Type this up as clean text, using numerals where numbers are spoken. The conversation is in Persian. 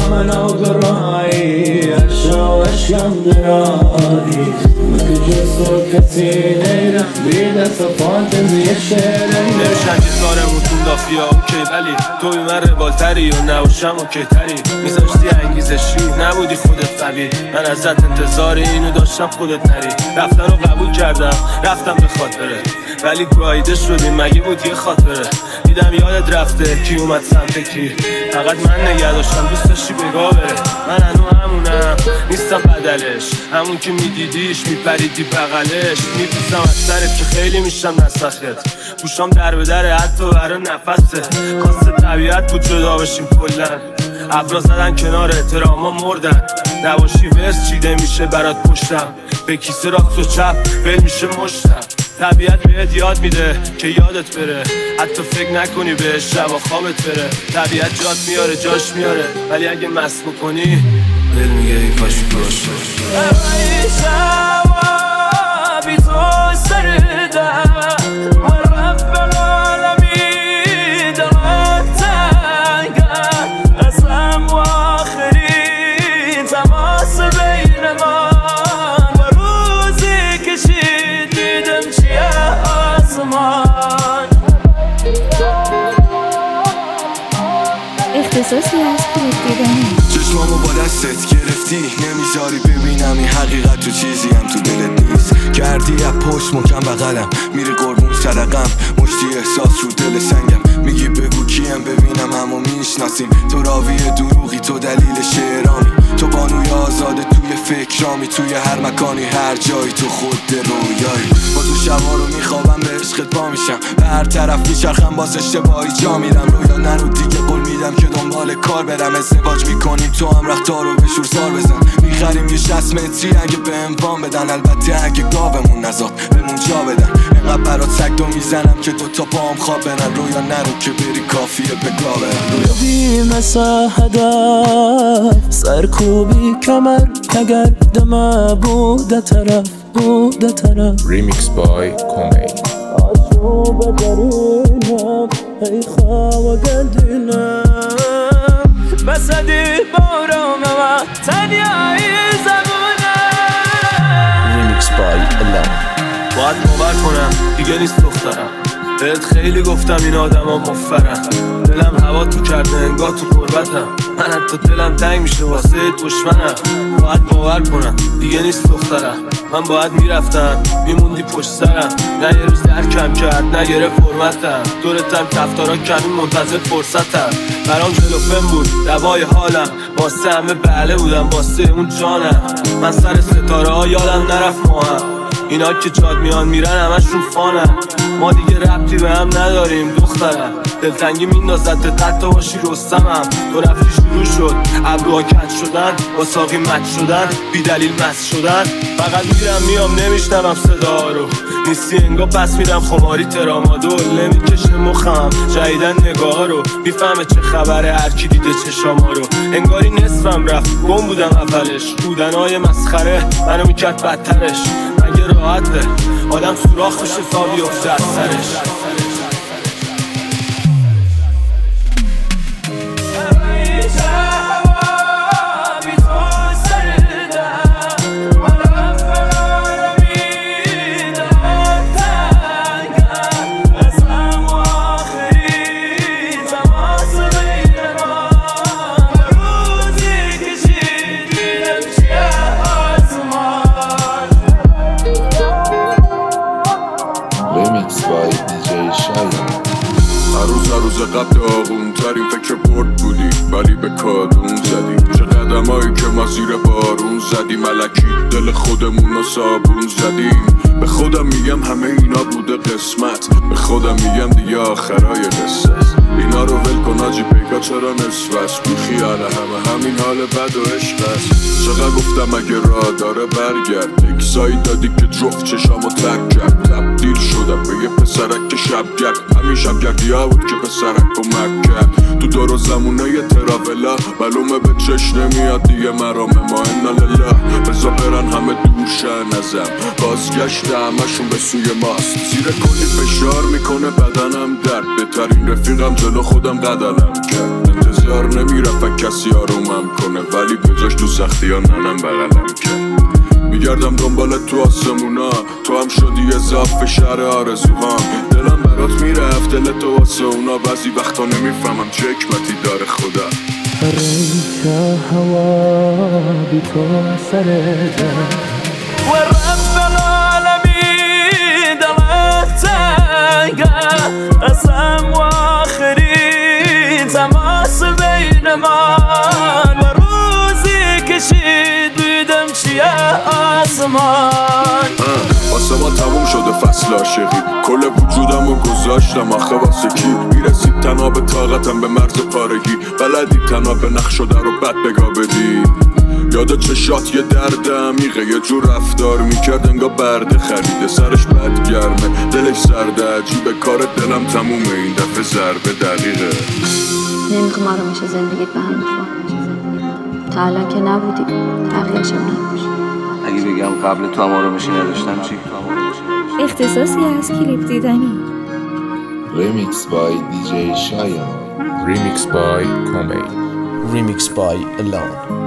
من آگرایی عشقم درایی که جز تو کسی نیرم بیده صفاتم یه شعره نمیشن که کارمون تون دافیا اوکی، ولی توی من روالتری و نباشم اوکی تری. میذاشتی انگیزشی نبودی خودت قوی، من ازت انتظار اینو داشتم خودت نری. رفتن رو قبول کردم رفتم به خاطره، ولی گاییده شدیم مگه بود یه خاطره. دیدم یادت رفته کی اومد سمت کی، فقط من نگه داشتم دوست داشتی بگاه بره. من هنو همونم نیستم بدلش، همون که میدیدیش میپریدی بغلش. میپوسم از سرت که خیلی میشم نسخت، گوشام در به در حتی برای نفسه. خواست طبیعت بود جدا بشیم کلن، ابرا زدن کنار احتراما مردن. نباشی ورس چیده میشه برات پشتم، به کیسه راست و چپ ول میشه مشتم. طبیعت بهت یاد میده که یادت بره، حتی فکر نکنی بهش شب و خوابت بره. طبیعت جات میاره جاش میاره، ولی اگه مست بکنی دل میگه ای کاش باشه. بی تو سردم و رب العالمین دلت تنگم، قسم و آخرین تماس بین من و روزی کشید دیدم چیه آسمان. اختصاصی از دیدنی چشمامو با دستت گرفتی، نمیذاری ببینم این حقیقت تو چیزی هم تو دلت نیست. کردی از پشت مکم بغلم، میری قربون سرقم، مشتی احساس رو دل سنگم. میگی بگو کیم ببینم همو میشناسیم، تو راوی دروغی تو دلیل شعرامی. تو بانوی آزاده توی فکرامی، توی هر مکانی هر جایی تو خود رویایی. با تو شبا رو میخوابم به عشقت پا میشم، به هر طرف میچرخم باز اشتباهی جا میرم. رویا نرو دیگه قول میدم که دنبال کار برم، ازدواج میکنیم تو هم رختار رو به شورسار بزن. میخریم یه 60 متری اگه به اموان بدن، البته اگه گاومون نزاد بهمون جا بدن. اینقدر برات سگدو میزنم که دوتا پام خواب برن، رویا نرو که بری کافیه به گا برن. روی مسا هدف سرکوبی کمر اگر دم بوده طرف Remix by Komei. آشوب درینم ای خواه گلدینم، بسدی بارم و تنیایی زمونم. Remix by Elam. باید باور کنم دیگه نیست دخترم، بهت خیلی گفتم این آدم ها مفرن. دلم هوا تو کرده انگاه تو قربتم، من حتی دلم تنگ میشه واسه دشمنم. باید باور کنم دیگه نیست دخترم، من باید میرفتم میموندی پشت سرم. نه یه روز درکم کرد نه گره فرمتم، دورتم کفتارا کمی منتظر فرصتم. برام جلوفم بود دوای حالم، واسه همه بله بودم واسه اون جانم. من سر ستاره ها یادم نرفت ماهم، اینا که جاد میان میرن همشون فانن. ما دیگه ربطی به هم نداریم دخترم، دلتنگی میندازد حتی باشی رستمم. تو رفتی شروع شد ابروها کج شدن، با ساقی مچ شدن، بی دلیل مست شدن. فقط میرم میام نمیشنوم صدا رو، نیستی انگار پس میرم خماری ترامادول. نمیکشه مخم جدیدن نگاه رو، میفهمه چه خبره هرکی دیده چشاما رو. انگاری نصفم رفت گم بودم اولش، بودنهای مسخره منو میکرد بدترش. مگه راحته آدم سوراخ بشه تا بیفته از سرش. Remix by DJ Shayan. روز قبل آغون ترین فکر برد بودی، ولی به کادون زدی. چه قدمایی که ما زیر بارون زدیم، ملکی دل خودمون رو صابون زدیم. به خودم میگم همه اینا بوده قسمت، به خودم میگم دیگه آخرای قصه. اینا رو ول کن آجی پیکا چرا نصفست، بی خیال همین حال بد و عشق است. چقدر گفتم اگه راه داره برگرد، اکسایی دادی که جفت چشامو ترک کرد. تبدیل شدم به یه پسرک که شب گرد، همین شب گردی ها بود که پسرک کمک کرد. تو دور و زمونه یه تراولا معلومه به چش نمیاد دیگه مرامه. ما انا لله بزا برن همه دورشن ازم، بازگشت همشون به سوی ماست. زیر کلی فشار میکنه بدنم درد، بهترین رفیقم جلو خودم قدلم کرد. انتظار نمیرفت کسی آرومم کنه، ولی بجاش تو سختی ها ننم بغلم کرد. میگردم دنبالت تو آسمونا، تو هم شدی اضافه شهر آرزوهام. دلم برات میرفت دل تو واسه اونا، بعضی وقتا نمیفهمم چه حکمتی داره خدا. ريت هوا بتوع سردا ورب العالمين دلتك قسم واخرين تماس بين من وروزي كشيد ويدم شيا آسمان. واسه ما تموم شده فصل عاشقی، کل وجودم رو گذاشتم آخه واسه کی؟ میرسید تنها به طاقتم به مرز پارگی، بلدی تنها به نقش شده رو بد بگاه بدی. یاد چشات یه درد عمیقه، یه جور رفتار میکرد انگار برده خریده، سرش بد گرمه دلش سرده، عجیبه کار دلم تمومه این دفعه ضربه دقیقه. نمیخوام آرامش زندگیت به هم بخواه، تا الان که نبودی تغییرشم نباش. اگه بگم قبل تو هم آرامشی نداشتم چی؟ اختصاصی از کلیپ دیدنی. Remix by DJ Shayan. Remix by Komay. Remix by Alone.